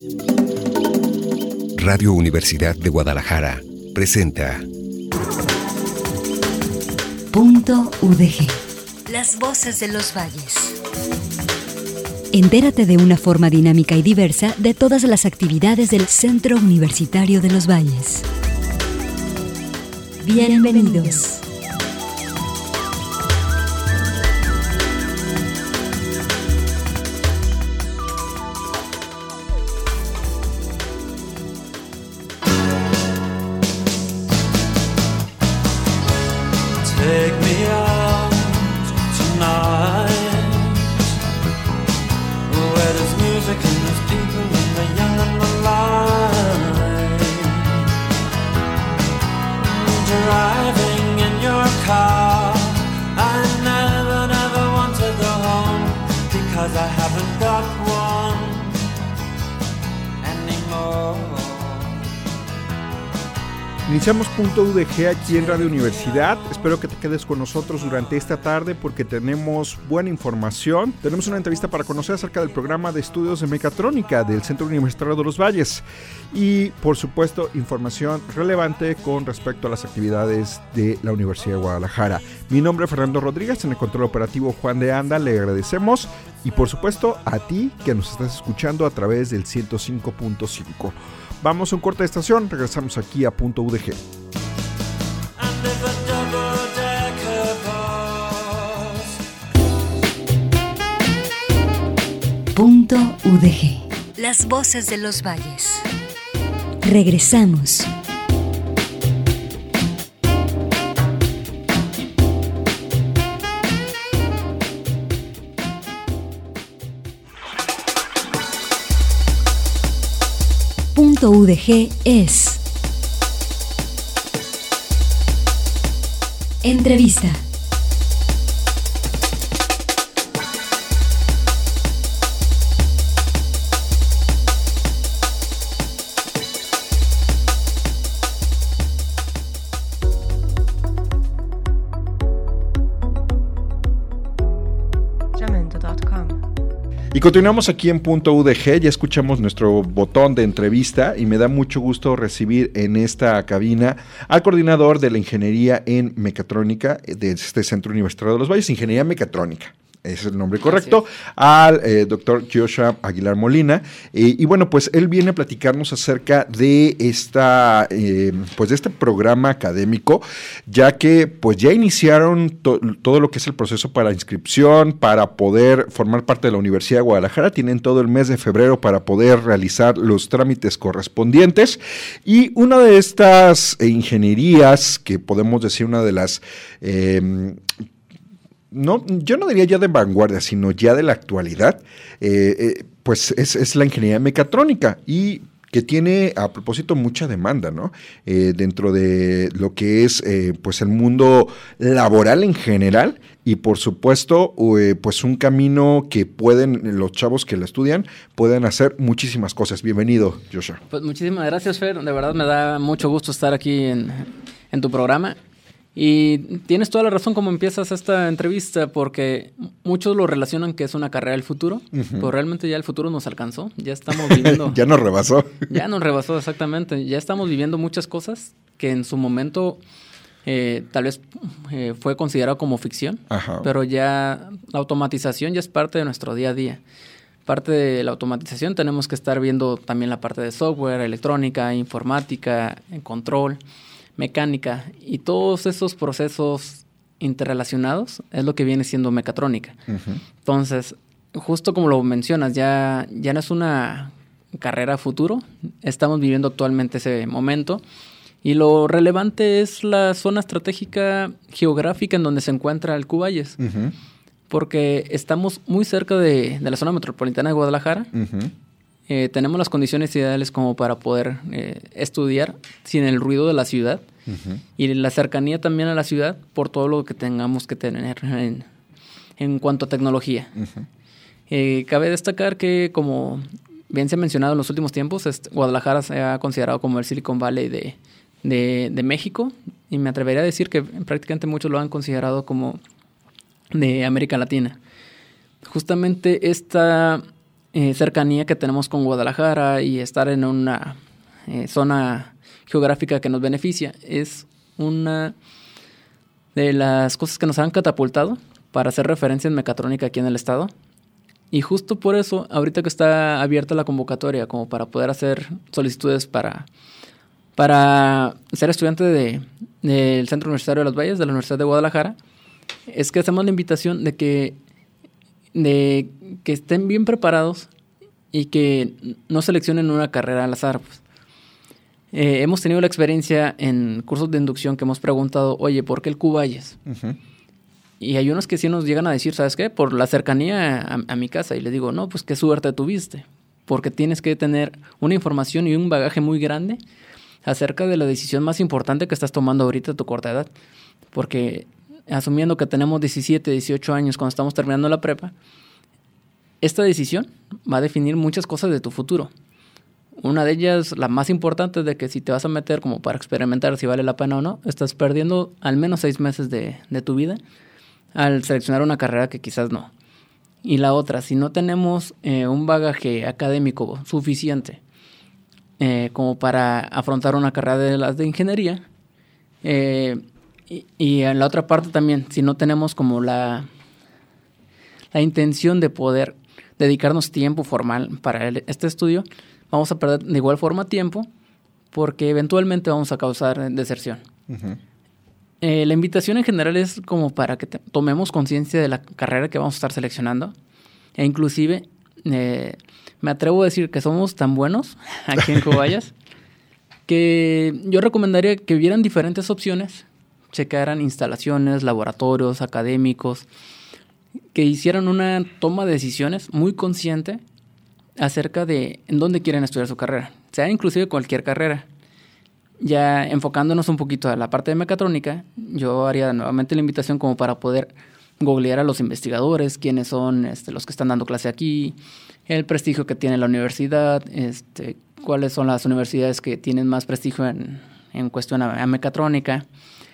Radio Universidad de Guadalajara presenta Punto UDG. Las voces de los valles. Entérate de una forma dinámica y diversa de todas las actividades del Centro Universitario de los Valles. Bienvenidos. Take me out tonight, where there's music and there's people and the young and the light. Driving in your car, I never want to go home, because I haven't got one anymore. Iniciamos Punto UDG aquí en Radio Universidad. Espero que te quedes con nosotros durante esta tarde porque tenemos buena información. Tenemos una entrevista para conocer acerca del programa de estudios de mecatrónica del Centro Universitario de los Valles. Y, por supuesto, información relevante con respecto a las actividades de la Universidad de Guadalajara. Mi nombre es Fernando Rodríguez, en el control operativo Juan de Anda. Le agradecemos. Y, por supuesto, a ti que nos estás escuchando a través del 105.5. Vamos a un corte de estación, regresamos aquí a Punto UDG. Punto UDG. Las voces de los valles. Regresamos. Punto UDG es entrevista. Y continuamos aquí en Punto UDG, ya escuchamos nuestro botón de entrevista y me da mucho gusto recibir en esta cabina al coordinador de la Ingeniería en Mecatrónica de este Centro Universitario de los Valles, Ingeniería Mecatrónica. Ese es el nombre correcto, al doctor Joshua Aguilar Molina. Y bueno, pues él viene a platicarnos acerca de pues de este programa académico, ya que pues ya iniciaron todo lo que es el proceso para inscripción, para poder formar parte de la Universidad de Guadalajara. Tienen todo el mes de febrero para poder realizar los trámites correspondientes. Y una de estas ingenierías, que podemos decir una de las... No, yo no diría ya de vanguardia, sino ya de la actualidad, pues es la ingeniería mecatrónica y que tiene a propósito mucha demanda, ¿no? Dentro de lo que es pues el mundo laboral en general y por supuesto pues un camino que pueden los chavos que la estudian pueden hacer muchísimas cosas. Bienvenido, Joshua. Pues muchísimas gracias, Fer. De verdad me da mucho gusto estar aquí en tu programa. Y tienes toda la razón como empiezas esta entrevista, porque muchos lo relacionan que es una carrera del futuro, pero realmente ya el futuro nos alcanzó, ya estamos viviendo... Ya nos rebasó. Ya nos rebasó, exactamente. Ya estamos viviendo muchas cosas que en su momento tal vez fue considerado como ficción, pero ya la automatización ya es parte de nuestro día a día. Parte de la automatización tenemos que estar viendo también la parte de software, electrónica, informática, control, mecánica, y todos esos procesos interrelacionados es lo que viene siendo mecatrónica. Entonces, justo como lo mencionas, ya no es una carrera futuro, estamos viviendo actualmente ese momento, y lo relevante es la zona estratégica geográfica en donde se encuentra el Cuballes, porque estamos muy cerca de la zona metropolitana de Guadalajara. Tenemos las condiciones ideales como para poder estudiar sin el ruido de la ciudad y la cercanía también a la ciudad por todo lo que tengamos que tener en cuanto a tecnología. Cabe destacar que, como bien se ha mencionado en los últimos tiempos, Guadalajara se ha considerado como el Silicon Valley de México, y me atrevería a decir que prácticamente muchos lo han considerado como de América Latina. Justamente esta cercanía que tenemos con Guadalajara y estar en una zona geográfica que nos beneficia es una de las cosas que nos han catapultado para hacer referencia en mecatrónica aquí en el estado. Y justo por eso, ahorita que está abierta la convocatoria como para poder hacer solicitudes para ser estudiante del Centro Universitario de los Valles, de la Universidad de Guadalajara, es que hacemos la invitación de que estén bien preparados y que no seleccionen una carrera al azar. Pues. Hemos tenido la experiencia en cursos de inducción que hemos preguntado, oye, ¿por qué el Cuballes? Uh-huh. Y hay unos que sí nos llegan a decir, ¿sabes qué? Por la cercanía a mi casa. Y les digo, no, pues qué suerte tuviste. Porque tienes que tener una información y un bagaje muy grande acerca de la decisión más importante que estás tomando ahorita a tu corta edad. Porque asumiendo que tenemos 17, 18 años cuando estamos terminando la prepa, esta decisión va a definir muchas cosas de tu futuro. Una de ellas, la más importante, de que si te vas a meter como para experimentar si vale la pena o no, estás perdiendo al menos 6 meses de tu vida al seleccionar una carrera que quizás no. Y la otra, si no tenemos un bagaje académico suficiente como para afrontar una carrera de las de ingeniería, y en la otra parte también, si no tenemos como la intención de poder dedicarnos tiempo formal para este estudio, vamos a perder de igual forma tiempo porque eventualmente vamos a causar deserción. Uh-huh. La invitación en general es como para que tomemos conciencia de la carrera que vamos a estar seleccionando. E inclusive me atrevo a decir que somos tan buenos aquí en Cuballes que yo recomendaría que vieran diferentes opciones, checaran instalaciones, laboratorios, académicos, que hicieran una toma de decisiones muy consciente acerca de en dónde quieren estudiar su carrera, sea inclusive cualquier carrera. Ya enfocándonos un poquito a la parte de mecatrónica, yo haría nuevamente la invitación como para poder googlear a los investigadores, quiénes son los que están dando clase aquí, el prestigio que tiene la universidad, cuáles son las universidades que tienen más prestigio en cuestión a mecatrónica,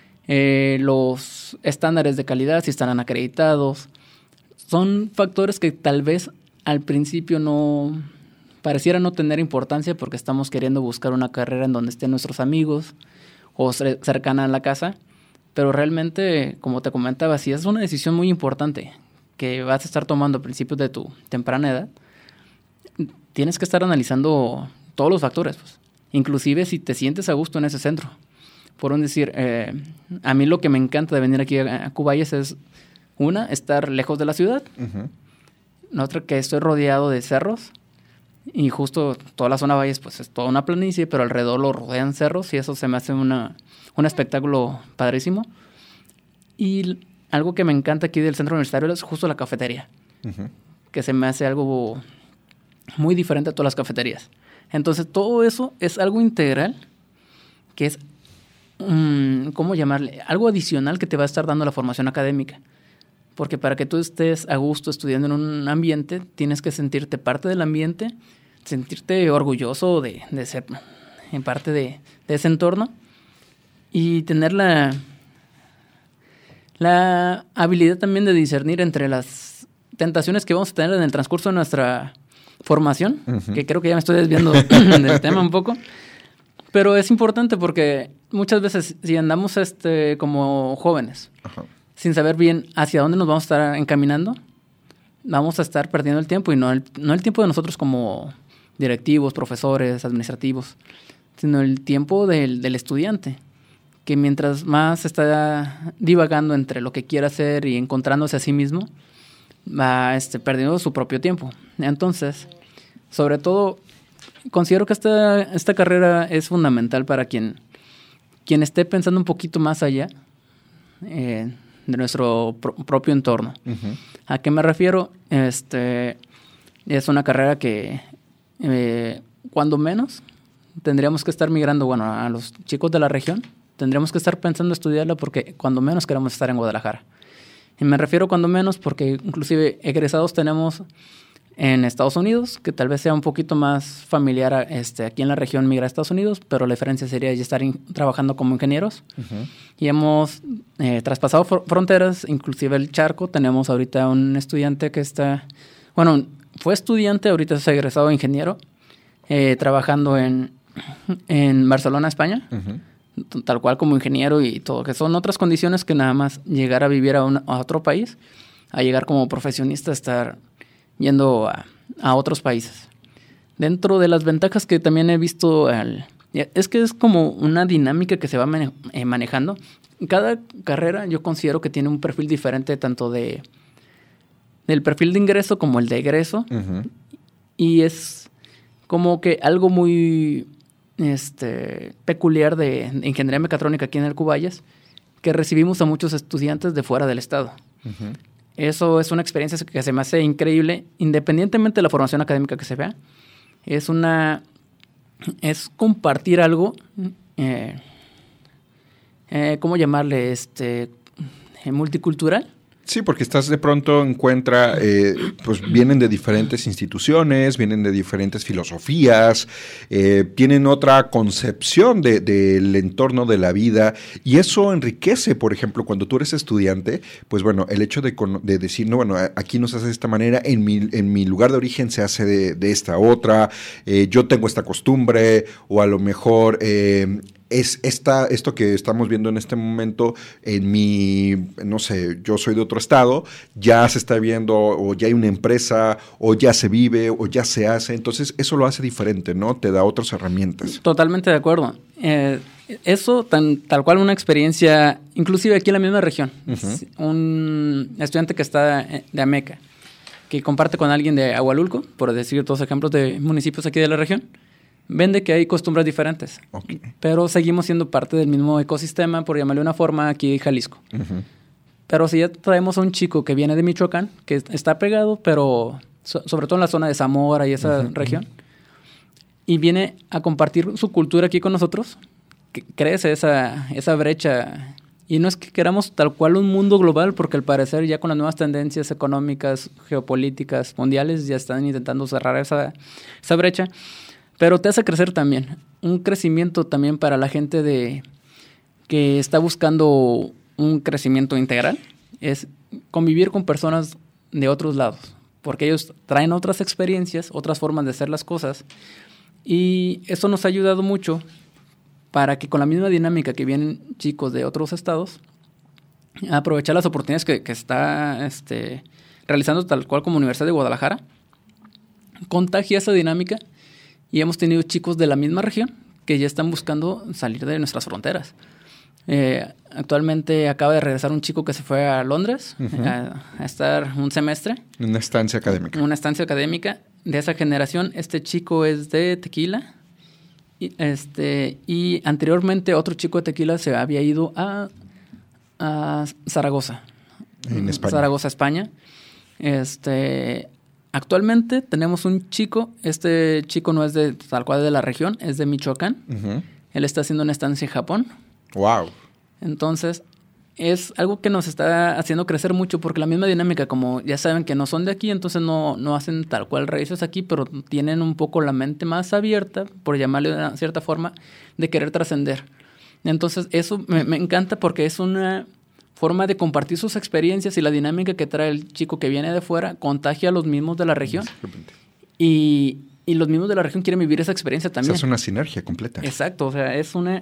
los estándares de calidad, si están acreditados. Son factores que tal vez al principio pareciera no tener importancia porque estamos queriendo buscar una carrera en donde estén nuestros amigos o cercana a la casa, pero realmente, como te comentaba, si es una decisión muy importante que vas a estar tomando a principios de tu temprana edad, tienes que estar analizando todos los factores, pues. Inclusive si te sientes a gusto en ese centro. Por un decir, a mí lo que me encanta de venir aquí a Cuballes es, una, estar lejos de la ciudad, uh-huh. Otra, que estoy rodeado de cerros. Y justo toda la zona Valles pues es toda una planicie, pero alrededor lo rodean cerros y eso se me hace un espectáculo padrísimo. Y algo que me encanta aquí del centro universitario es justo la cafetería, uh-huh. Que se me hace algo muy diferente a todas las cafeterías. Entonces todo eso es algo integral que es, ¿cómo llamarle? Algo adicional que te va a estar dando la formación académica. Porque para que tú estés a gusto estudiando en un ambiente, tienes que sentirte parte del ambiente, sentirte orgulloso de ser en parte de ese entorno y tener la habilidad también de discernir entre las tentaciones que vamos a tener en el transcurso de nuestra formación, uh-huh. Que creo que ya me estoy desviando del tema un poco, pero es importante porque muchas veces si andamos como jóvenes, uh-huh. Sin saber bien hacia dónde nos vamos a estar encaminando, vamos a estar perdiendo el tiempo, y no el tiempo de nosotros como directivos, profesores, administrativos, sino el tiempo del estudiante, que mientras más está divagando entre lo que quiere hacer y encontrándose a sí mismo, va perdiendo su propio tiempo. Entonces, sobre todo, considero que esta carrera es fundamental para quien esté pensando un poquito más allá de nuestro propio entorno. Uh-huh. ¿A qué me refiero? Es una carrera que cuando menos tendríamos que estar migrando, a los chicos de la región, tendríamos que estar pensando estudiarla porque cuando menos queremos estar en Guadalajara. Y me refiero cuando menos porque inclusive egresados tenemos en Estados Unidos, que tal vez sea un poquito más familiar aquí en la región migrar a Estados Unidos, pero la diferencia sería ya estar trabajando como ingenieros. Uh-huh. Y hemos traspasado fronteras, inclusive el charco. Tenemos ahorita un estudiante que está, fue estudiante, ahorita es egresado ingeniero, trabajando en Barcelona, España, tal cual como ingeniero y todo, que son otras condiciones que nada más llegar a vivir a otro país, a llegar como profesionista, estar yendo a otros países. Dentro de las ventajas que también he visto, es que es como una dinámica que se va manejando. Cada carrera yo considero que tiene un perfil diferente, tanto del perfil de ingreso como el de egreso. Y es como que algo muy peculiar de ingeniería mecatrónica aquí en el Cuballes, que recibimos a muchos estudiantes de fuera del estado. Eso es una experiencia que se me hace increíble, independientemente de la formación académica que se vea. Es compartir algo, ¿cómo llamarle? Multicultural. Sí, porque estás de pronto pues vienen de diferentes instituciones, vienen de diferentes filosofías, tienen otra concepción del entorno de la vida, y eso enriquece. Por ejemplo, cuando tú eres estudiante, pues bueno, el hecho de decir, no, bueno, aquí no se hace de esta manera, en mi lugar de origen se hace de esta otra, yo tengo esta costumbre, o a lo mejor esto que estamos viendo en este momento no sé, yo soy de otro estado, ya se está viendo, o ya hay una empresa, o ya se vive, o ya se hace. Entonces eso lo hace diferente, ¿no? Te da otras herramientas. Totalmente de acuerdo. Eso, tal cual una experiencia, inclusive aquí en la misma región. Un estudiante que está de Ameca, que comparte con alguien de Ahualulco, por decir dos ejemplos de municipios aquí de la región, vende que hay costumbres diferentes, pero seguimos siendo parte del mismo ecosistema, por llamarle una forma, aquí en Jalisco. Pero si ya traemos a un chico que viene de Michoacán, que está pegado, pero sobre todo en la zona de Zamora y esa región, y viene a compartir su cultura aquí con nosotros, crece esa brecha. Y no es que queramos tal cual un mundo global, porque al parecer ya con las nuevas tendencias económicas, geopolíticas, mundiales, ya están intentando cerrar esa brecha. Pero te hace crecer también. Un crecimiento también para la gente que está buscando un crecimiento integral. Es convivir con personas de otros lados. Porque ellos traen otras experiencias, otras formas de hacer las cosas. Y eso nos ha ayudado mucho para que con la misma dinámica que vienen chicos de otros estados, aprovechar las oportunidades que está realizando tal cual como Universidad de Guadalajara, contagia esa dinámica. Y hemos tenido chicos de la misma región que ya están buscando salir de nuestras fronteras. Actualmente acaba de regresar un chico que se fue a Londres a estar un semestre. Una estancia académica. Una estancia académica de esa generación. Este chico es de Tequila. Y anteriormente otro chico de Tequila se había ido a Zaragoza. En España. Zaragoza, España. Actualmente tenemos un chico, este chico no es de tal cual de la región, es de Michoacán. Él está haciendo una estancia en Japón. ¡Wow! Entonces, es algo que nos está haciendo crecer mucho, porque la misma dinámica, como ya saben que no son de aquí, entonces no hacen tal cual raíces aquí, pero tienen un poco la mente más abierta, por llamarle de una cierta forma, de querer trascender. Entonces, eso me encanta, porque es una forma de compartir sus experiencias, y la dinámica que trae el chico que viene de fuera contagia a los mismos de la región. Y los mismos de la región quieren vivir esa experiencia también. O sea, es una sinergia completa. Exacto, o sea, es una...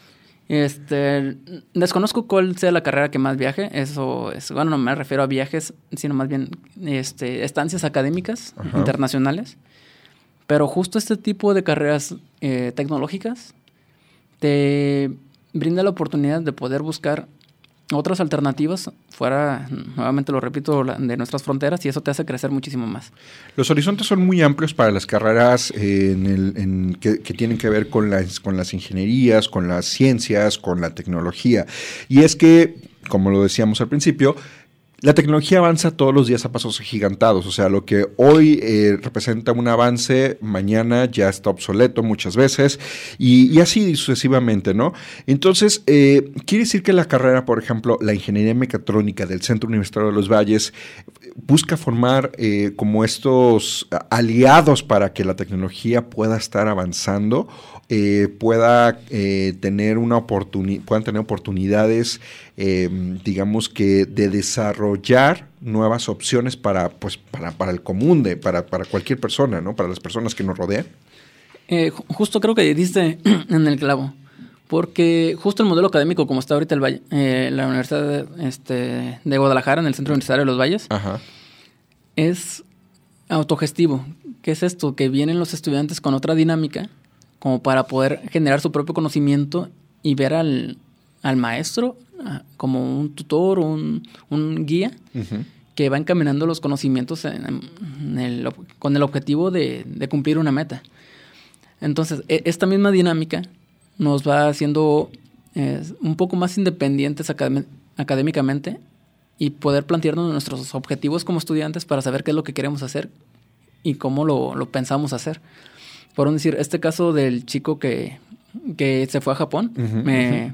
desconozco cuál sea la carrera que más viaje. Eso es, bueno, no me refiero a viajes, sino más bien estancias académicas internacionales. Pero justo este tipo de carreras tecnológicas te brinda la oportunidad de poder buscar otras alternativas fuera, nuevamente lo repito, de nuestras fronteras, y eso te hace crecer muchísimo más. Los horizontes son muy amplios para las carreras que tienen que ver con las ingenierías, con las ciencias, con la tecnología. Y es que, como lo decíamos al principio, la tecnología avanza todos los días a pasos agigantados. O sea, lo que hoy representa un avance, mañana ya está obsoleto muchas veces, y así sucesivamente, ¿no? Entonces, quiere decir que la carrera, por ejemplo, la ingeniería mecatrónica del Centro Universitario de los Valles, busca formar como estos aliados para que la tecnología pueda estar avanzando, puedan tener oportunidades digamos que de desarrollar nuevas opciones para el común, para cualquier persona, ¿no? Para las personas que nos rodean. Justo creo que diste en el clavo, porque justo el modelo académico como está ahorita la Universidad de Guadalajara, en el Centro Universitario de los Valles, Ajá. es autogestivo. ¿Qué es esto? Que vienen los estudiantes con otra dinámica como para poder generar su propio conocimiento y ver al maestro como un tutor o un guía uh-huh. que va encaminando los conocimientos con el objetivo de cumplir una meta. Entonces, esta misma dinámica nos va haciendo un poco más independientes académicamente y poder plantearnos nuestros objetivos como estudiantes para saber qué es lo que queremos hacer y cómo lo pensamos hacer. Por decir, este caso del chico que se fue a Japón, uh-huh,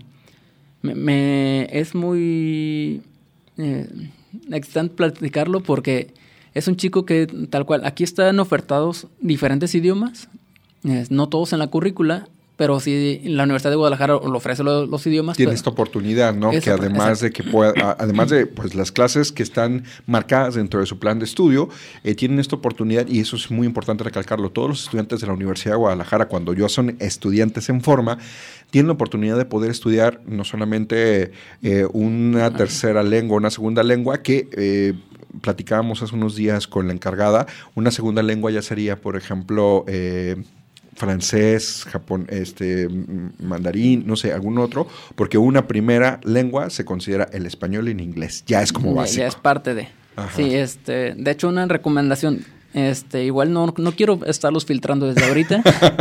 es muy excitante platicarlo porque es un chico que tal cual, aquí están ofertados diferentes idiomas, no todos en la currícula, pero sí la Universidad de Guadalajara lo ofrece los idiomas. Tiene esta oportunidad, ¿no? Que además de que además de pues las clases que están marcadas dentro de su plan de estudio, tienen esta oportunidad, y eso es muy importante recalcarlo. Todos los estudiantes de la Universidad de Guadalajara, cuando ya son estudiantes en forma, tienen la oportunidad de poder estudiar no solamente una tercera lengua, una segunda lengua, que platicábamos hace unos días con la encargada. Una segunda lengua ya sería, por ejemplo, francés, Japón, mandarín, no sé, algún otro, porque una primera lengua se considera el español en inglés, ya es como básico. Ya es parte de. Ajá. Sí, de hecho una recomendación, igual no quiero estarlos filtrando desde ahorita,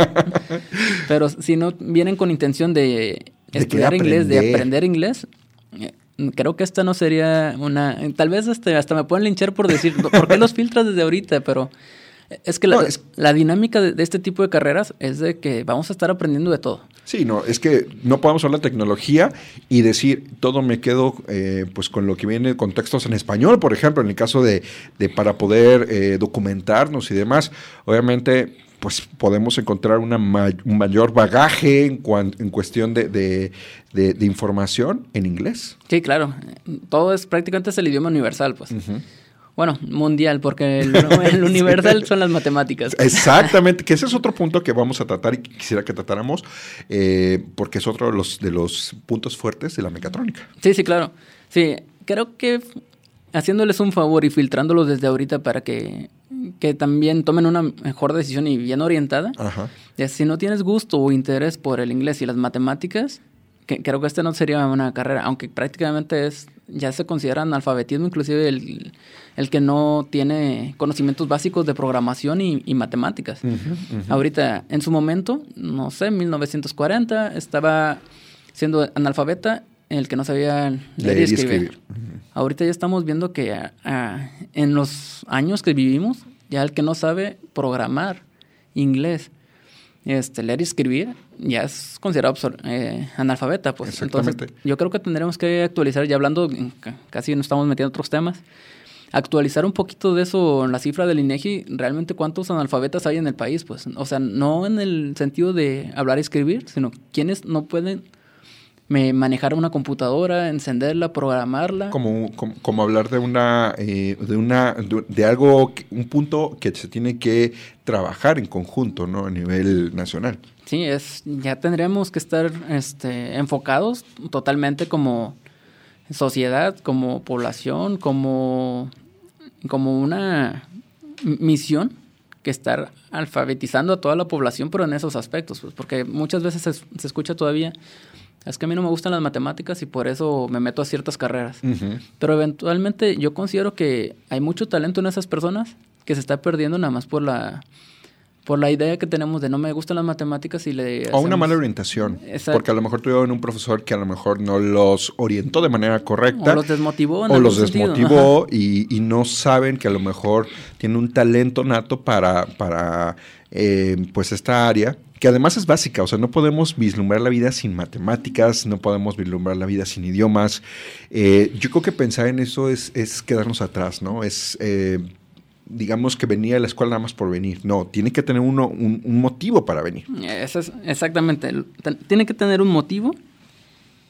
pero si no vienen con intención de estudiar inglés, de aprender inglés, creo que esta no sería tal vez hasta me pueden linchar por decir, ¿por qué los filtras desde ahorita? Pero es que la dinámica de este tipo de carreras es de que vamos a estar aprendiendo de todo. Sí, es que no podemos hablar de tecnología y decir todo me quedo pues con lo que viene con textos en español, por ejemplo, en el caso de para poder documentarnos y demás. Obviamente, pues podemos encontrar un mayor bagaje en cuestión de información en inglés. Sí, claro. Todo prácticamente es el idioma universal, pues. Uh-huh. Bueno, mundial, porque el universal son las matemáticas. Exactamente, que ese es otro punto que vamos a tratar y quisiera que tratáramos, porque es otro de los puntos fuertes de la mecatrónica. Sí, claro. Sí, creo que haciéndoles un favor y filtrándolos desde ahorita para que también tomen una mejor decisión y bien orientada. Ajá. Si no tienes gusto o interés por el inglés y las matemáticas, creo que no sería una carrera, aunque prácticamente ya se considera analfabetismo, inclusive el que no tiene conocimientos básicos de programación y matemáticas. Uh-huh, uh-huh. Ahorita, en su momento, no sé, 1940, estaba siendo analfabeta el que no sabía leer y escribir. Uh-huh. Ahorita ya estamos viendo que en los años que vivimos, ya el que no sabe programar inglés, leer y escribir, ya es considerado analfabeta, pues. Entonces, yo creo que tendremos que actualizar, ya hablando, casi nos estamos metiendo en otros temas, actualizar un poquito de eso en la cifra del INEGI, realmente cuántos analfabetas hay en el país, pues. O sea, no en el sentido de hablar y escribir, sino quienes no pueden manejar una computadora, encenderla, programarla. Como hablar de algo, un punto que se tiene que trabajar en conjunto, ¿no? A nivel nacional. Sí, ya tendríamos que estar enfocados totalmente como sociedad, como población, como una misión, que estar alfabetizando a toda la población, pero en esos aspectos, pues, porque muchas veces se escucha todavía, es que a mí no me gustan las matemáticas y por eso me meto a ciertas carreras. Uh-huh. Pero eventualmente yo considero que hay mucho talento en esas personas que se está perdiendo nada más por la idea que tenemos de no me gustan las matemáticas o una mala orientación. Exacto. Porque a lo mejor tuvieron un profesor que a lo mejor no los orientó de manera correcta. O los desmotivó. Y no saben que a lo mejor tienen un talento nato para pues esta área, que además es básica. O sea, no podemos vislumbrar la vida sin matemáticas, no podemos vislumbrar la vida sin idiomas. Yo creo que pensar en eso es quedarnos atrás, ¿no? Digamos que venía a la escuela nada más por venir. No, tiene que tener uno un motivo para venir. Eso es exactamente. Tiene que tener un motivo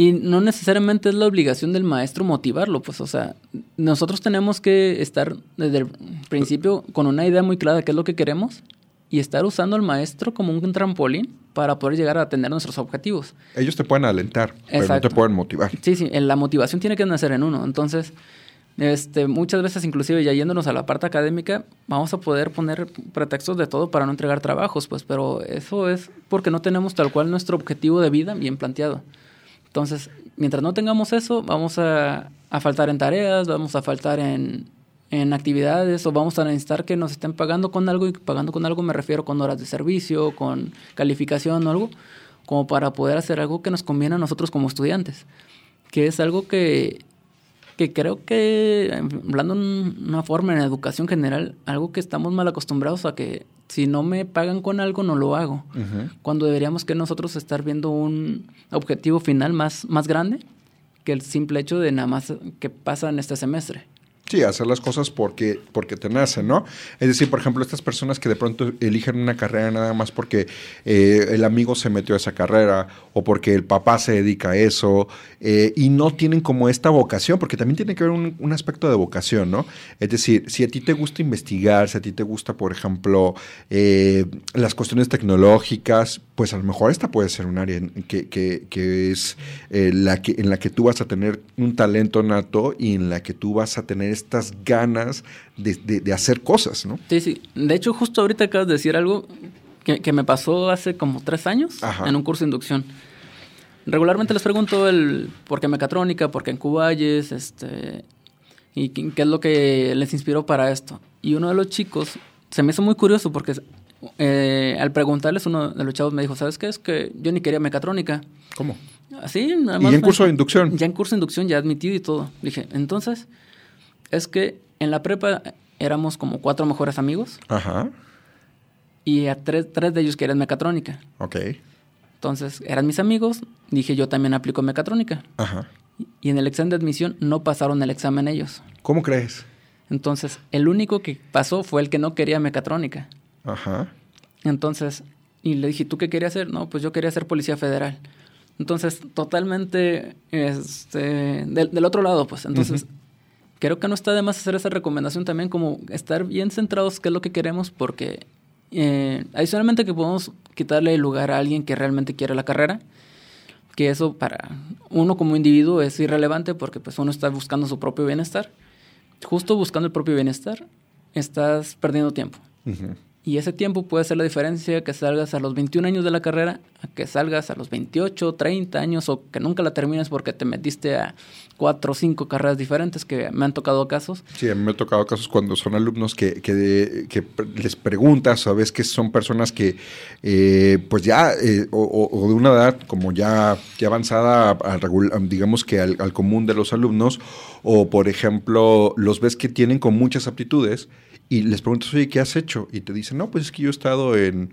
Y no necesariamente es la obligación del maestro motivarlo, pues, o sea, nosotros tenemos que estar desde el principio con una idea muy clara de qué es lo que queremos y estar usando al maestro como un trampolín para poder llegar a atender nuestros objetivos. Ellos te pueden alentar, pero no te pueden motivar. Sí, la motivación tiene que nacer en uno. Entonces, muchas veces, inclusive ya yéndonos a la parte académica, vamos a poder poner pretextos de todo para no entregar trabajos, pues, pero eso es porque no tenemos tal cual nuestro objetivo de vida bien planteado. Entonces, mientras no tengamos eso, vamos a faltar en tareas, vamos a faltar en actividades, o vamos a necesitar que nos estén pagando con algo, y pagando con algo me refiero con horas de servicio, con calificación o algo, como para poder hacer algo que nos conviene a nosotros como estudiantes, que es algo que creo que, hablando en una forma en educación general, algo que estamos mal acostumbrados a que si no me pagan con algo, no lo hago. Uh-huh. Cuando deberíamos que nosotros estar viendo un objetivo final más grande que el simple hecho de nada más que pasa en este semestre. Sí, hacer las cosas porque te nacen, ¿no? Es decir, por ejemplo, estas personas que de pronto eligen una carrera nada más porque el amigo se metió a esa carrera o porque el papá se dedica a eso y no tienen como esta vocación, porque también tiene que haber un aspecto de vocación, ¿no? Es decir, si a ti te gusta investigar, si a ti te gusta, por ejemplo, las cuestiones tecnológicas, pues a lo mejor esta puede ser un área que es en la que tú vas a tener un talento nato y en la que tú vas a tener estas ganas de hacer cosas, ¿no? Sí. De hecho, justo ahorita acabas de decir algo que me pasó hace como 3 años. Ajá. En un curso de inducción. Regularmente les pregunto por qué mecatrónica, por qué en Cuballes, y qué es lo que les inspiró para esto. Y uno de los chicos se me hizo muy curioso porque al preguntarles, uno de los chavos me dijo, ¿sabes qué? Es que yo ni quería mecatrónica. ¿Cómo? Así, nada más. ¿Y en curso de inducción? Ya en curso de inducción, ya admitido y todo. Dije, entonces, es que en la prepa éramos como 4 mejores amigos. Ajá. Y a 3 de ellos querían mecatrónica. Ok. Entonces, eran mis amigos. Dije, yo también aplico mecatrónica. Ajá. Y en el examen de admisión no pasaron el examen ellos. ¿Cómo crees? Entonces, el único que pasó fue el que no quería mecatrónica. Ajá. Entonces, y le dije, ¿tú qué querías hacer? No, pues yo quería ser policía federal. Entonces, totalmente del otro lado, pues. Entonces, creo que no está de más hacer esa recomendación también, como estar bien centrados qué es lo que queremos, porque adicionalmente que podemos quitarle el lugar a alguien que realmente quiere la carrera, que eso para uno como individuo es irrelevante porque pues uno está buscando su propio bienestar. Justo buscando el propio bienestar, estás perdiendo tiempo. Uh-huh. Y ese tiempo puede ser la diferencia que salgas a los 21 años de la carrera, a que salgas a los 28, 30 años o que nunca la termines porque te metiste a 4 o 5 carreras diferentes, que me han tocado casos. Sí, a mí me ha tocado casos cuando son alumnos que les preguntas, o ves que son personas que pues ya, o de una edad como ya avanzada, digamos que al común de los alumnos, o por ejemplo, los ves que tienen con muchas aptitudes, y les preguntas, oye, ¿qué has hecho? Y te dicen, no, pues es que yo he estado en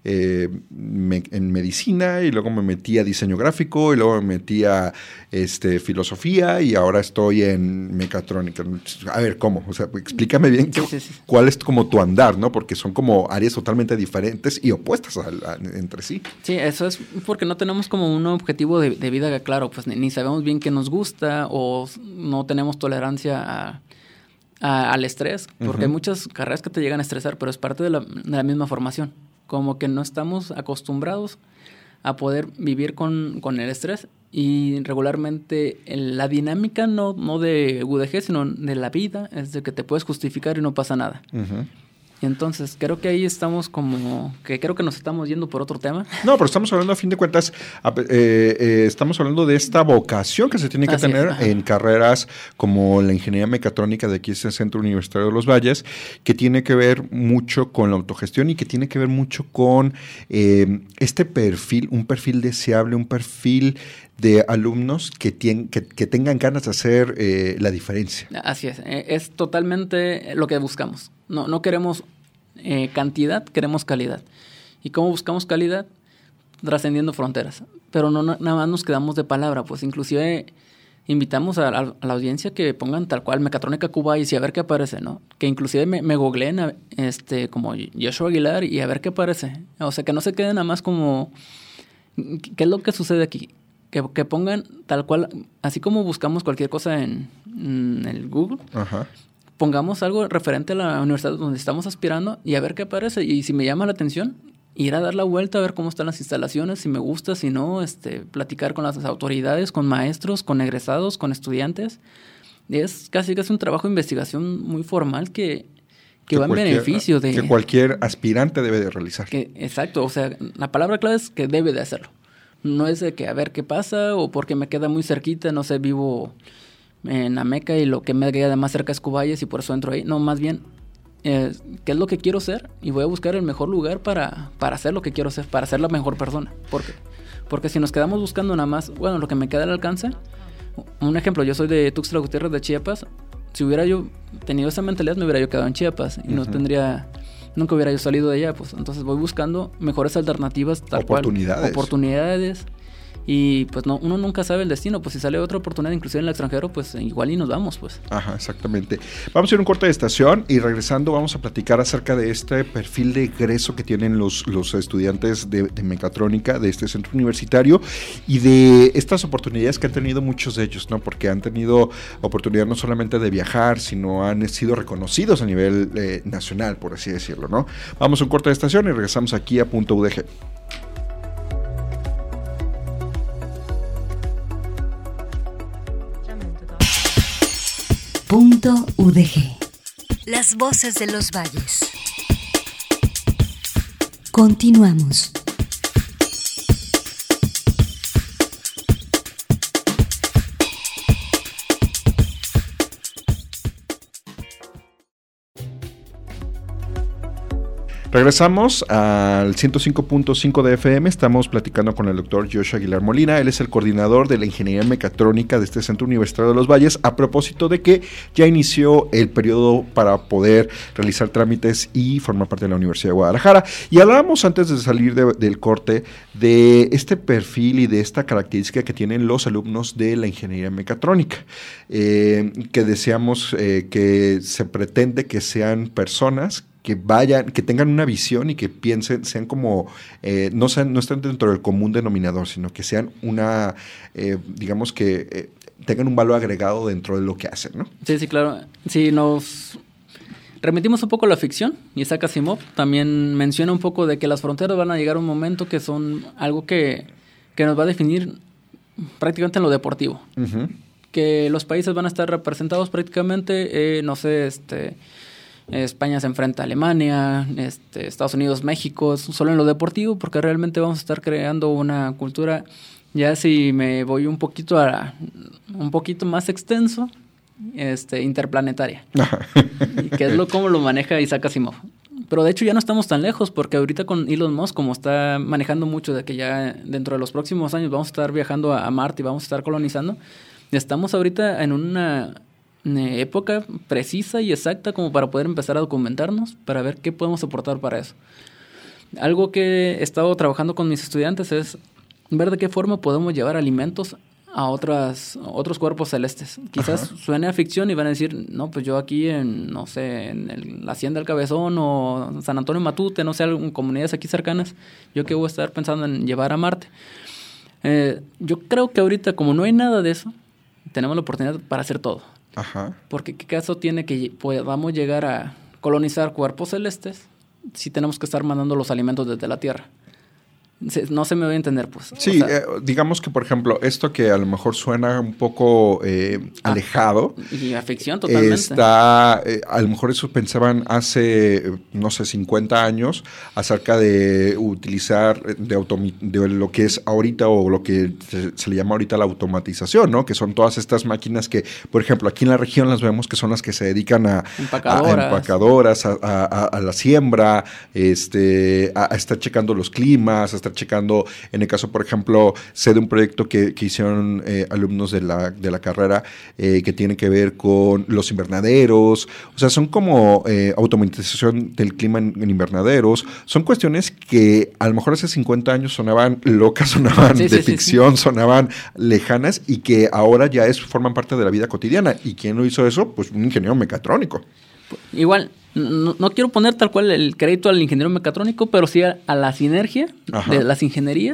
medicina y luego me metí a diseño gráfico y luego me metí a filosofía y ahora estoy en mecatrónica. A ver, ¿cómo? O sea, explícame bien cuál es como tu andar, ¿no? Porque son como áreas totalmente diferentes y opuestas entre sí. Sí, eso es porque no tenemos como un objetivo de vida claro, pues ni sabemos bien qué nos gusta o no tenemos tolerancia al estrés, porque hay muchas carreras que te llegan a estresar, pero es parte de la misma formación. Como que no estamos acostumbrados a poder vivir con el estrés y regularmente la dinámica no de UDG, sino de la vida, es de que te puedes justificar y no pasa nada. Uh-huh. Y entonces creo que ahí estamos creo que nos estamos yendo por otro tema. No, pero estamos hablando a fin de cuentas, estamos hablando de esta vocación que se tiene que tener en carreras como la ingeniería mecatrónica de aquí, este Centro Universitario de los Valles, que tiene que ver mucho con la autogestión y que tiene que ver mucho con este perfil, un perfil deseable, un perfil de alumnos que tengan ganas de hacer la diferencia. Así es totalmente lo que buscamos. No queremos cantidad, queremos calidad. ¿Y cómo buscamos calidad? Trascendiendo fronteras. Pero no nada más nos quedamos de palabra, pues inclusive invitamos a la audiencia que pongan tal cual Mecatrónica Cuba y a ver qué aparece, ¿no? Que inclusive me googleen como Joshua Aguilar y a ver qué aparece. O sea, que no se queden nada más como ¿qué es lo que sucede aquí? que pongan tal cual, así como buscamos cualquier cosa en el Google, pongamos algo referente a la universidad donde estamos aspirando y a ver qué aparece. Y si me llama la atención, ir a dar la vuelta, a ver cómo están las instalaciones, si me gusta, si no, platicar con las autoridades, con maestros, con egresados, con estudiantes. Y es casi un trabajo de investigación muy formal que va en beneficio de... Que cualquier aspirante debe de realizar. Exacto, o sea, la palabra clave es que debe de hacerlo. No es de que a ver qué pasa o porque me queda muy cerquita, no sé, vivo en Ameca y lo que me queda más cerca es Cuballes y por eso entro ahí. No, más bien, ¿qué es lo que quiero ser? Y voy a buscar el mejor lugar para hacer lo que quiero ser, para ser la mejor persona. Porque si nos quedamos buscando nada más, bueno, lo que me queda al alcance... Un ejemplo, yo soy de Tuxtla Gutiérrez, de Chiapas. Si hubiera yo tenido esa mentalidad, me hubiera yo quedado en Chiapas y nunca hubiera yo salido de allá. Pues entonces voy buscando mejores alternativas, oportunidades. Y pues uno nunca sabe el destino, pues si sale otra oportunidad, inclusive en el extranjero, pues igual y nos vamos, pues. Ajá, exactamente. Vamos a ir a un corte de estación y regresando vamos a platicar acerca de este perfil de egreso que tienen los estudiantes de mecatrónica de este centro universitario y de estas oportunidades que han tenido muchos de ellos, ¿no? Porque han tenido oportunidad no solamente de viajar, sino han sido reconocidos a nivel nacional, por así decirlo, ¿no? Vamos a un corte de estación y regresamos aquí a Punto UDG. Punto UDG. Las voces de los valles. Continuamos. Regresamos al 105.5 de FM, estamos platicando con el doctor Joshua Aguilar Molina, él es el coordinador de la Ingeniería Mecatrónica de este Centro Universitario de los Valles, a propósito de que ya inició el periodo para poder realizar trámites y formar parte de la Universidad de Guadalajara. Y hablábamos antes de salir del corte de este perfil y de esta característica que tienen los alumnos de la Ingeniería Mecatrónica, que deseamos que se pretende que sean personas que tengan una visión y que piensen, sean como, no estén dentro del común denominador, sino que sean digamos que tengan un valor agregado dentro de lo que hacen, ¿no? Sí, claro. Si nos remitimos un poco a la ficción, Isaac Asimov también menciona un poco de que las fronteras van a llegar a un momento que son algo que nos va a definir prácticamente en lo deportivo. Uh-huh. Que los países van a estar representados prácticamente, no sé, España se enfrenta a Alemania, Estados Unidos, México, solo en lo deportivo, porque realmente vamos a estar creando una cultura, ya si me voy un poquito más extenso, interplanetaria. Que es cómo lo maneja Isaac Asimov. Pero de hecho ya no estamos tan lejos, porque ahorita con Elon Musk, como está manejando mucho de que ya dentro de los próximos años vamos a estar viajando a Marte y vamos a estar colonizando, estamos ahorita en una época precisa y exacta como para poder empezar a documentarnos, para ver qué podemos aportar para eso. Algo que he estado trabajando con mis estudiantes es ver de qué forma podemos llevar alimentos a otros cuerpos celestes. Quizás suene a ficción y van a decir, no, pues yo aquí en la Hacienda del Cabezón o San Antonio Matute, no sé, comunidades aquí cercanas, yo que voy a estar pensando en llevar a Marte. Yo creo que ahorita, como no hay nada de eso, tenemos la oportunidad para hacer todo. Ajá. Porque ¿qué caso tiene que podamos llegar a colonizar cuerpos celestes si tenemos que estar mandando los alimentos desde la Tierra? No se me va a entender, pues. Sí, digamos que, por ejemplo, esto que a lo mejor suena un poco alejado. Y a ficción totalmente. A lo mejor eso pensaban hace, 50 años acerca de utilizar de lo que es ahorita o lo que se le llama ahorita la automatización, ¿no? Que son todas estas máquinas que, por ejemplo, aquí en la región las vemos que son las que se dedican a empacadoras, a la siembra, a estar checando los climas, a estar checando, en el caso, por ejemplo, sé de un proyecto que hicieron alumnos de la carrera que tiene que ver con los invernaderos, o sea, son como automatización del clima en invernaderos, son cuestiones que a lo mejor hace 50 años sonaban locas, sonaban ficción, sonaban lejanas y que ahora ya forman parte de la vida cotidiana. ¿Y quién lo hizo eso? Pues un ingeniero mecatrónico. Igual, no quiero poner tal cual el crédito al ingeniero mecatrónico, pero sí a la sinergia de las ingenierías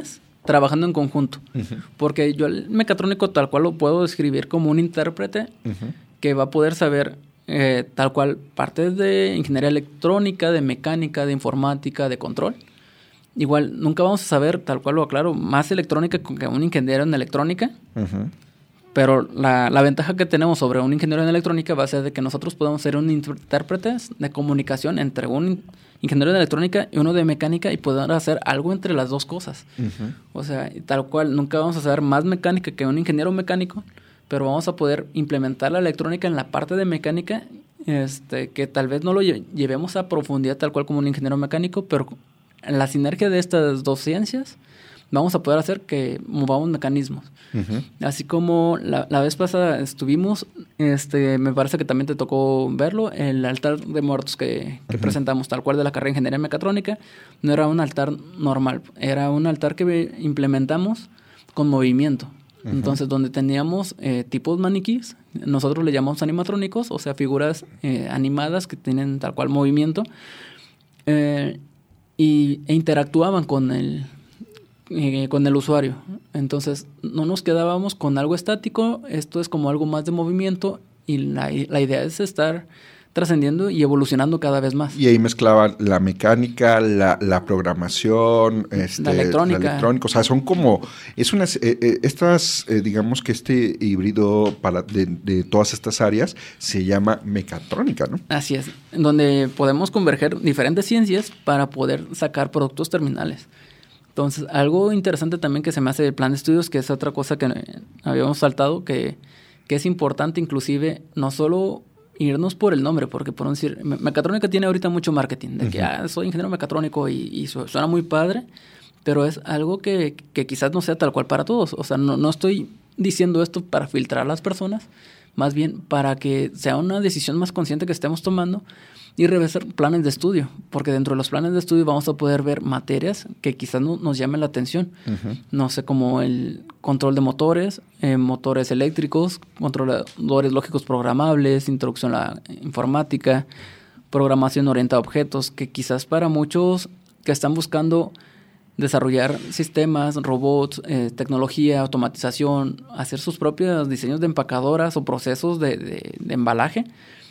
trabajando en conjunto. Porque yo el mecatrónico tal cual lo puedo describir como un intérprete que va a poder saber tal cual partes de ingeniería electrónica, de mecánica, de informática, de control. Igual nunca vamos a saber, tal cual lo aclaro, más electrónica que un ingeniero en electrónica. Pero la ventaja que tenemos sobre un ingeniero en electrónica va a ser de que nosotros podemos ser un intérprete de comunicación entre un ingeniero de electrónica y uno de mecánica y poder hacer algo entre las dos cosas. O sea, tal cual, nunca vamos a saber más mecánica que un ingeniero mecánico, pero vamos a poder implementar la electrónica en la parte de mecánica, que tal vez no lo llevemos a profundidad tal cual como un ingeniero mecánico, pero en la sinergia de estas dos ciencias vamos a poder hacer que movamos mecanismos. Así como la vez pasada estuvimos, me parece que también te tocó verlo, el altar de muertos que presentamos, tal cual de la carrera de Ingeniería Mecatrónica, no era un altar normal, era un altar que implementamos con movimiento. Entonces, donde teníamos tipos maniquís, nosotros le llamamos animatrónicos, o sea, figuras animadas que tienen tal cual movimiento, e interactuaban con el usuario. Entonces no nos quedábamos con algo estático, esto es como algo más de movimiento y la idea es estar trascendiendo y evolucionando cada vez más. Y ahí mezclaba la mecánica, la programación, la electrónica. O sea, son como, digamos que este híbrido de todas estas áreas se llama mecatrónica, ¿no? Así es, donde podemos converger diferentes ciencias para poder sacar productos terminales. Entonces, algo interesante también que se me hace del plan de estudios, que es otra cosa que habíamos saltado, que es importante inclusive no solo irnos por el nombre, porque por decir, mecatrónica tiene ahorita mucho marketing, de que soy ingeniero mecatrónico y suena muy padre, pero es algo que quizás no sea tal cual para todos. O sea, no estoy diciendo esto para filtrar a las personas, más bien para que sea una decisión más consciente que estemos tomando y revisar planes de estudio, porque dentro de los planes de estudio vamos a poder ver materias que quizás nos llamen la atención. No sé, como el control de motores, motores eléctricos, controladores lógicos programables, introducción a la informática, programación orientada a objetos, que quizás para muchos que están buscando desarrollar sistemas, robots, tecnología, automatización, hacer sus propios diseños de empacadoras o procesos de embalaje,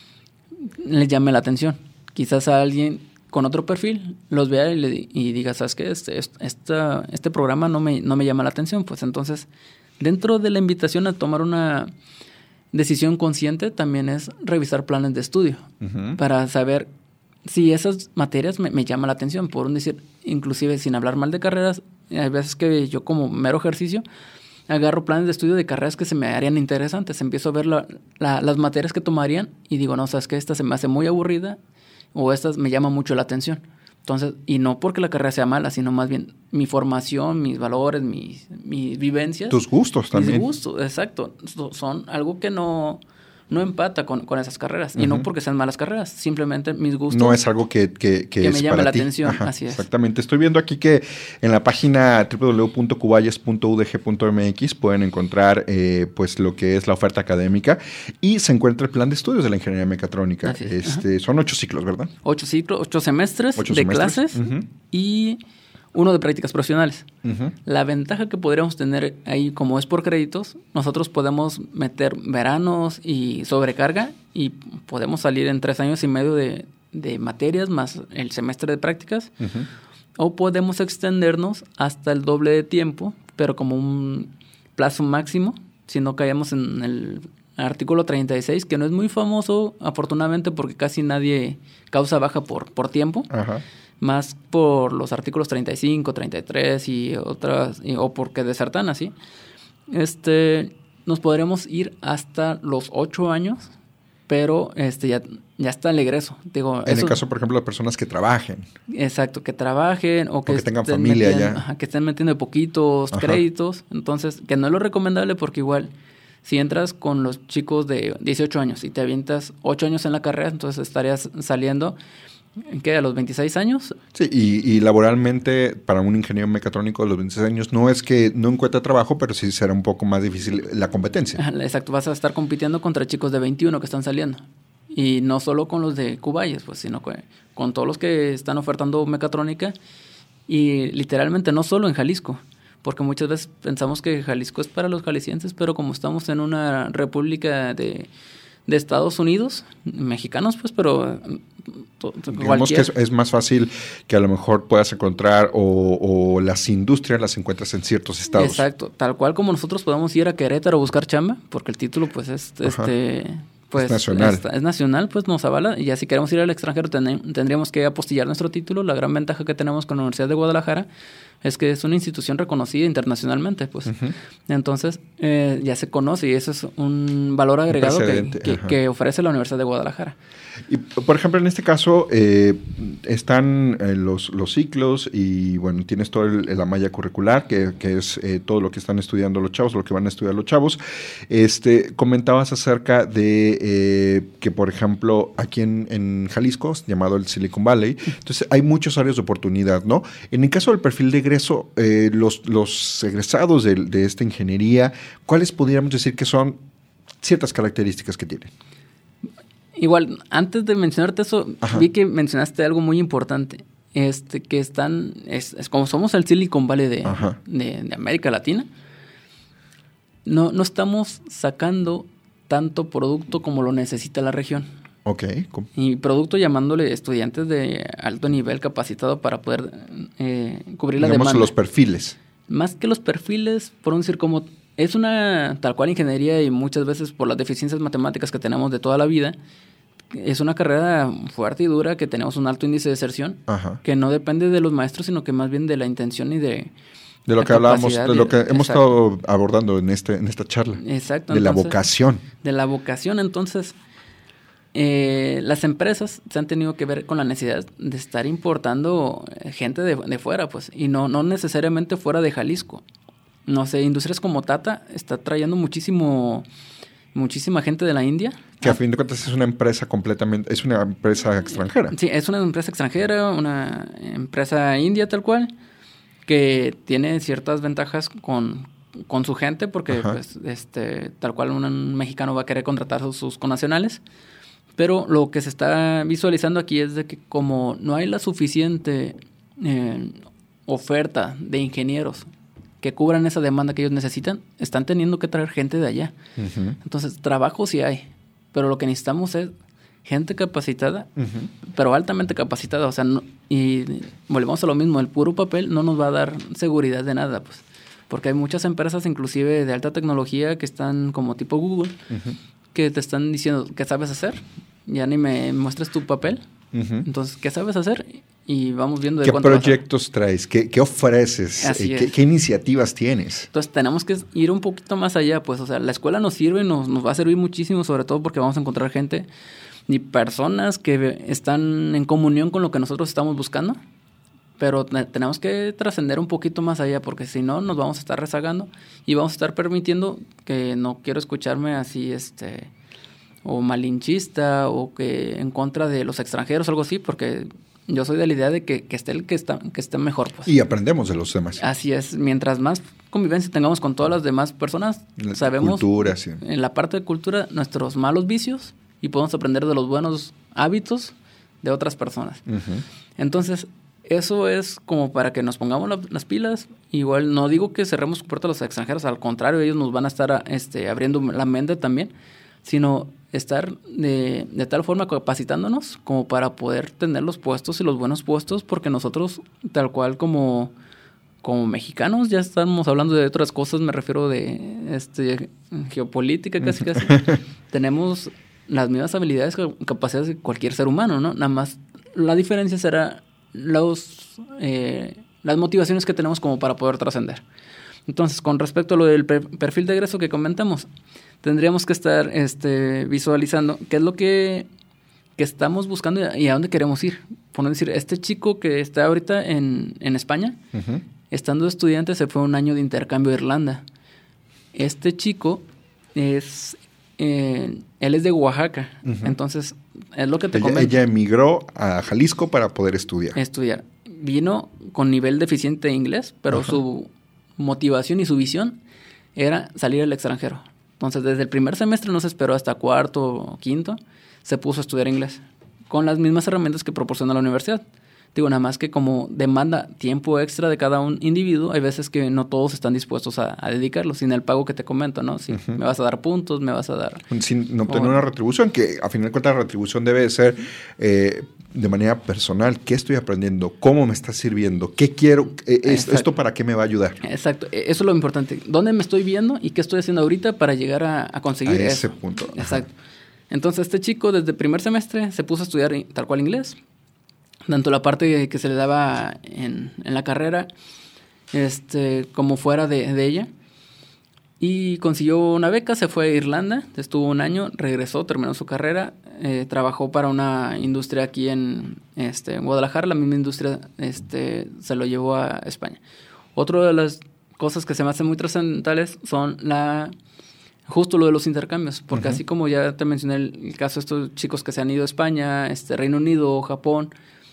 les llame la atención. Quizás a alguien con otro perfil los vea y diga, ¿sabes qué? Este programa no me llama la atención. Pues entonces, dentro de la invitación a tomar una decisión consciente, también es revisar planes de estudio para saber si esas materias me llaman la atención. Por decir, inclusive sin hablar mal de carreras, hay veces que yo como mero ejercicio agarro planes de estudio de carreras que se me harían interesantes. Empiezo a ver las materias que tomarían y digo, no, sabes que esta se me hace muy aburrida o esta me llama mucho la atención. Entonces, y no porque la carrera sea mala, sino más bien mi formación, mis valores, mis vivencias. Tus gustos también. Mis gustos, exacto. Son algo que no empata con esas carreras. Y no porque sean malas carreras, simplemente mis gustos. No es algo que me llame la ti. atención. Ajá, así es. Exactamente. Estoy viendo aquí que en la página www.cuballes.udg.mx pueden encontrar pues lo que es la oferta académica y se encuentra el plan de estudios de la ingeniería mecatrónica. Son 8 ciclos, ¿verdad? 8 ciclos, 8 semestres de clases y 1 de prácticas profesionales. La ventaja que podríamos tener ahí, como es por créditos, nosotros podemos meter veranos y sobrecarga y podemos salir en 3 años y medio de materias más el semestre de prácticas. O podemos extendernos hasta el doble de tiempo, pero como un plazo máximo, si no caemos en el artículo 36, que no es muy famoso, afortunadamente, porque casi nadie causa baja por tiempo. Más por los artículos 35, 33 y otras, o porque desertan así. Nos podremos ir hasta los 8 años, pero ya está el egreso. Digo, en el caso, por ejemplo, de personas que trabajen. Exacto, que trabajen o que tengan familia ya. Que estén metiendo poquitos créditos. Entonces, que no es lo recomendable porque igual, si entras con los chicos de 18 años y te avientas 8 años en la carrera, entonces estarías saliendo... ¿Qué? ¿A los 26 años? Sí, y laboralmente para un ingeniero mecatrónico de los 26 años no es que no encuentre trabajo, pero sí será un poco más difícil la competencia. Exacto, vas a estar compitiendo contra chicos de 21 que están saliendo. Y no solo con los de Cuballes, pues, sino con todos los que están ofertando mecatrónica y literalmente no solo en Jalisco. porque muchas veces pensamos que Jalisco es para los jaliscienses, pero como estamos en una república de Estados Unidos, mexicanos, pues, pero digamos que es más fácil que a lo mejor puedas encontrar o las industrias las encuentras en ciertos estados. Exacto, tal cual como nosotros podemos ir a Querétaro a buscar chamba, porque el título pues es pues es nacional. Es nacional, pues nos avala, y ya si queremos ir al extranjero tendríamos que apostillar nuestro título. La gran ventaja que tenemos con la Universidad de Guadalajara es que es una institución reconocida internacionalmente, pues. Entonces, ya se conoce y eso es un valor agregado que ofrece la Universidad de Guadalajara. Y, por ejemplo, en este caso, están los ciclos y, bueno, tienes toda la malla curricular, que es todo lo que están estudiando los chavos, lo que van a estudiar los chavos. Comentabas acerca de que, por ejemplo, aquí en Jalisco, llamado el Silicon Valley, entonces hay muchas áreas de oportunidad, ¿no? En el caso del perfil de egreso, los egresados de esta ingeniería, ¿cuáles podríamos decir que son ciertas características que tienen? Igual, antes de mencionarte eso, vi que mencionaste algo muy importante, que están, es como somos el Silicon Valley de América Latina, no estamos sacando tanto producto como lo necesita la región. Ok. Y producto llamándole estudiantes de alto nivel capacitado para poder cubrir la demanda. Los perfiles. Más que los perfiles, por decir, como es una tal cual ingeniería y muchas veces por las deficiencias matemáticas que tenemos de toda la vida, es una carrera fuerte y dura que tenemos un alto índice de deserción, que no depende de los maestros, sino que más bien de la intención y de lo que hablábamos, de lo que hemos estado abordando en esta charla. Exacto. De la vocación. De la vocación, entonces, las empresas se han tenido que ver con la necesidad de estar importando gente de fuera, pues, y no necesariamente fuera de Jalisco. No sé, industrias como Tata está trayendo muchísima gente de la India. Que a fin de cuentas es una empresa es una empresa extranjera. Sí, es una empresa extranjera, una empresa india tal cual, que tiene ciertas ventajas con su gente, porque pues, tal cual un mexicano va a querer contratar a sus connacionales. Pero lo que se está visualizando aquí es de que como no hay la suficiente oferta de ingenieros que cubran esa demanda que ellos necesitan, están teniendo que traer gente de allá. Entonces, trabajo sí hay, pero lo que necesitamos es gente capacitada, pero altamente capacitada. O sea, y volvemos a lo mismo, el puro papel no nos va a dar seguridad de nada, pues, porque hay muchas empresas, inclusive de alta tecnología, que están como tipo Google, que te están diciendo, ¿qué sabes hacer? Ya ni me muestres tu papel. Entonces, ¿qué sabes hacer? Y vamos viendo de cuánto. ¿Qué proyectos traes? ¿Qué ofreces? ¿Qué iniciativas tienes? Entonces, tenemos que ir un poquito más allá, pues, o sea, la escuela nos sirve, nos va a servir muchísimo, sobre todo porque vamos a encontrar gente y personas que están en comunión con lo que nosotros estamos buscando, pero tenemos que trascender un poquito más allá, porque si no, nos vamos a estar rezagando y vamos a estar permitiendo que no quiero escucharme así, o malinchista, o que en contra de los extranjeros, algo así, porque yo soy de la idea de que esté el que esté mejor, pues. Y aprendemos de los demás. Así es. Mientras más convivencia tengamos con todas las demás personas, sabemos cultura, sí. En la parte de cultura nuestros malos vicios y podemos aprender de los buenos hábitos de otras personas. Entonces, eso es como para que nos pongamos las pilas. Igual no digo que cerremos puertas a los extranjeros, al contrario, ellos nos van a estar abriendo la mente también, sino estar de tal forma capacitándonos como para poder tener los puestos y los buenos puestos, porque nosotros, tal cual como mexicanos, ya estamos hablando de otras cosas, me refiero de geopolítica casi, tenemos las mismas habilidades y capacidades de cualquier ser humano, ¿no? Nada más la diferencia será las motivaciones que tenemos como para poder trascender. Entonces, con respecto a lo del perfil de egreso que comentamos, tendríamos que estar visualizando qué es lo que estamos buscando y a dónde queremos ir. Por decir, este chico que está ahorita en España, estando estudiante, se fue un año de intercambio a Irlanda. Este chico él es de Oaxaca, entonces es lo que te comento. Ella emigró a Jalisco para poder estudiar. Vino con nivel deficiente de inglés, pero su motivación y su visión era salir al extranjero. Entonces, desde el primer semestre no se esperó hasta cuarto o quinto, se puso a estudiar inglés con las mismas herramientas que proporciona la universidad. Digo, nada más que como demanda tiempo extra de cada un individuo, hay veces que no todos están dispuestos a dedicarlo, sin el pago que te comento, ¿no? Si me vas a dar puntos, me vas a dar... Sin obtener una retribución, que a final de cuentas la retribución debe de ser de manera personal. ¿Qué estoy aprendiendo? ¿Cómo me está sirviendo? ¿Qué quiero? ¿Esto para qué me va a ayudar? Exacto. Eso es lo importante. ¿Dónde me estoy viendo y qué estoy haciendo ahorita para llegar a conseguir eso? Ese punto. Exacto. Entonces, este chico desde primer semestre se puso a estudiar tal cual inglés. Tanto la parte que se le daba en la carrera, como fuera de ella. Y consiguió una beca, se fue a Irlanda, estuvo 1 año, regresó, terminó su carrera, trabajó para una industria aquí en Guadalajara, la misma industria se lo llevó a España. Otra de las cosas que se me hacen muy trascendentales son justo lo de los intercambios, porque así como ya te mencioné el caso de estos chicos que se han ido a España, Reino Unido, Japón,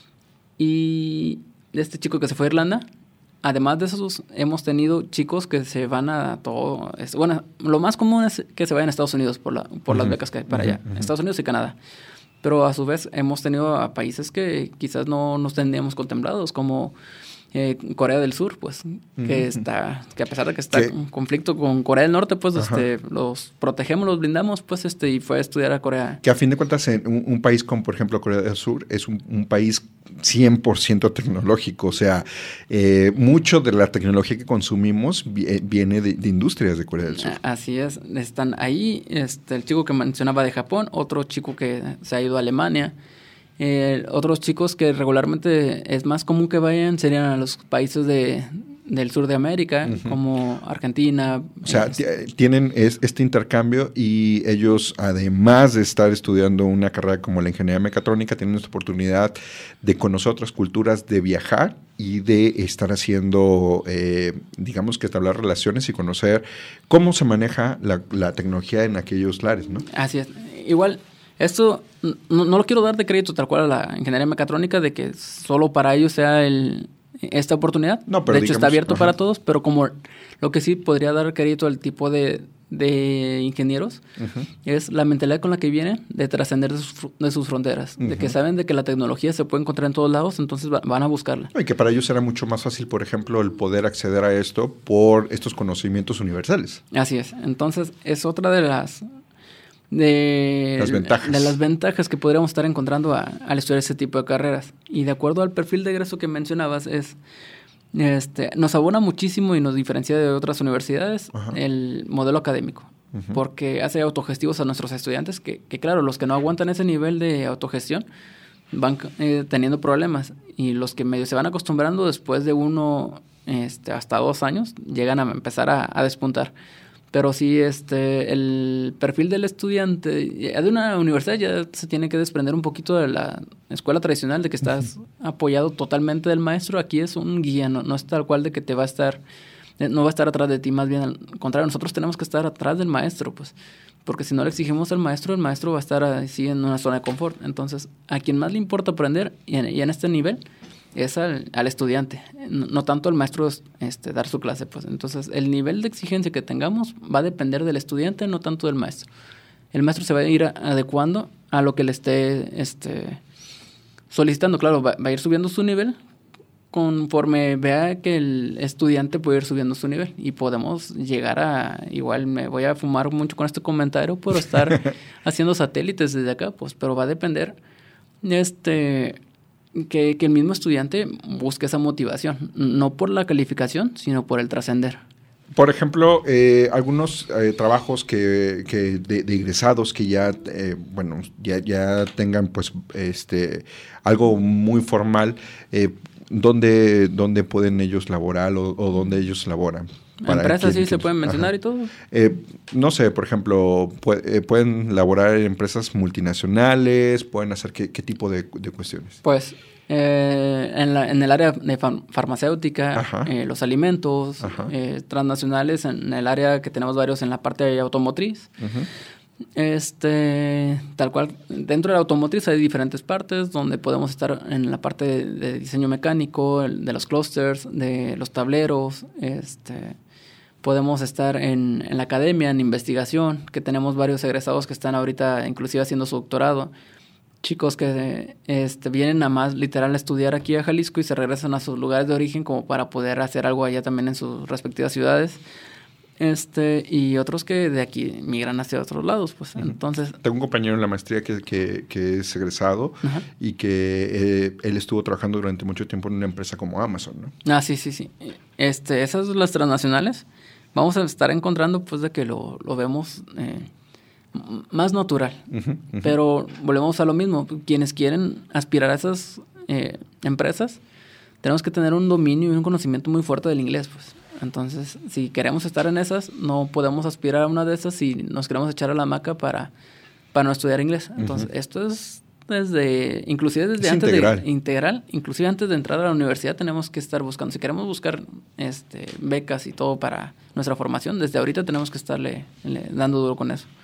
y este chico que se fue a Irlanda, además de esos, hemos tenido chicos que se van a todo... Bueno, lo más común es que se vayan a Estados Unidos por las becas que hay para allá, Estados Unidos y Canadá. Pero a su vez hemos tenido a países que quizás no nos tendríamos contemplados, como Corea del Sur, pues, que a pesar de que está en conflicto con Corea del Norte, pues, los protegemos, los blindamos, pues, y fue a estudiar a Corea. Que a fin de cuentas, un país como, por ejemplo, Corea del Sur, es un país 100% tecnológico. O sea, mucho de la tecnología que consumimos viene de industrias de Corea del Sur. Así es. Están ahí, el chico que mencionaba de Japón, otro chico que se ha ido a Alemania. Otros chicos que regularmente es más común que vayan serían a los países del sur de América, como Argentina. O sea, tienen este intercambio y ellos, además de estar estudiando una carrera como la ingeniería mecatrónica, tienen esta oportunidad de conocer otras culturas, de viajar y de estar haciendo, digamos que entablar relaciones y conocer cómo se maneja la tecnología en aquellos lares, ¿no? Así es. Igual... Esto no lo quiero dar de crédito tal cual a la ingeniería mecatrónica de que solo para ellos sea esta oportunidad. No, pero de hecho está abierto para todos, pero como lo que sí podría dar crédito al tipo de ingenieros es la mentalidad con la que vienen de trascender de sus fronteras, de que saben de que la tecnología se puede encontrar en todos lados, entonces van a buscarla. Y que para ellos será mucho más fácil, por ejemplo, el poder acceder a esto por estos conocimientos universales. Así es. Entonces es otra de las ventajas que podríamos estar encontrando al estudiar ese tipo de carreras. Y de acuerdo al perfil de egreso que mencionabas, nos abona muchísimo y nos diferencia de otras universidades el modelo académico. Porque hace autogestivos a nuestros estudiantes que claro, los que no aguantan ese nivel de autogestión van teniendo problemas. Y los que medio se van acostumbrando después de 1 hasta 2 años llegan a empezar a despuntar. Pero sí, el perfil del estudiante de una universidad ya se tiene que desprender un poquito de la escuela tradicional, de que estás apoyado totalmente del maestro. Aquí es un guía, no es tal cual de que no va a estar atrás de ti, más bien al contrario, nosotros tenemos que estar atrás del maestro, pues, porque si no le exigimos al maestro, el maestro va a estar así en una zona de confort. Entonces, a quien más le importa aprender, y en este nivel, es al estudiante, no tanto al maestro dar su clase, pues. Entonces, el nivel de exigencia que tengamos va a depender del estudiante, no tanto del maestro. El maestro se va a ir adecuando a lo que le esté solicitando. Claro, va a ir subiendo su nivel conforme vea que el estudiante puede ir subiendo su nivel. Y podemos llegar igual me voy a fumar mucho con este comentario, por estar haciendo satélites desde acá, pues, pero va a depender que el mismo estudiante busque esa motivación, no por la calificación, sino por el trascender. Por ejemplo, algunos trabajos de egresados que ya tengan pues algo muy formal, ¿dónde pueden ellos laborar o dónde ellos laboran? ¿Empresas sí se pueden mencionar y todo? No sé, por ejemplo, pueden laborar en empresas multinacionales, pueden hacer qué tipo de cuestiones. Pues en el área de farmacéutica, los alimentos, transnacionales, en el área que tenemos varios en la parte de automotriz. Tal cual, dentro de la automotriz hay diferentes partes donde podemos estar en la parte de diseño mecánico, de los clusters, de los tableros, podemos estar en la academia, en investigación, que tenemos varios egresados que están ahorita inclusive haciendo su doctorado chicos que vienen a más literal a estudiar aquí a Jalisco y se regresan a sus lugares de origen como para poder hacer algo allá también en sus respectivas ciudades. Y otros que de aquí migran hacia otros lados, pues. Entonces, tengo un compañero en la maestría que es egresado y que él estuvo trabajando durante mucho tiempo en una empresa como Amazon, ¿no? Sí. Esas las transnacionales vamos a estar encontrando pues de que lo vemos más natural. Pero volvemos a lo mismo. Quienes quieren aspirar a esas empresas, tenemos que tener un dominio y un conocimiento muy fuerte del inglés, pues. Entonces, si queremos estar en esas, no podemos aspirar a una de esas si nos queremos echar a la hamaca para no estudiar inglés. Entonces, esto es inclusive desde antes integral, inclusive antes de entrar a la universidad tenemos que estar buscando. Si queremos buscar becas y todo para nuestra formación, desde ahorita tenemos que estarle dando duro con eso.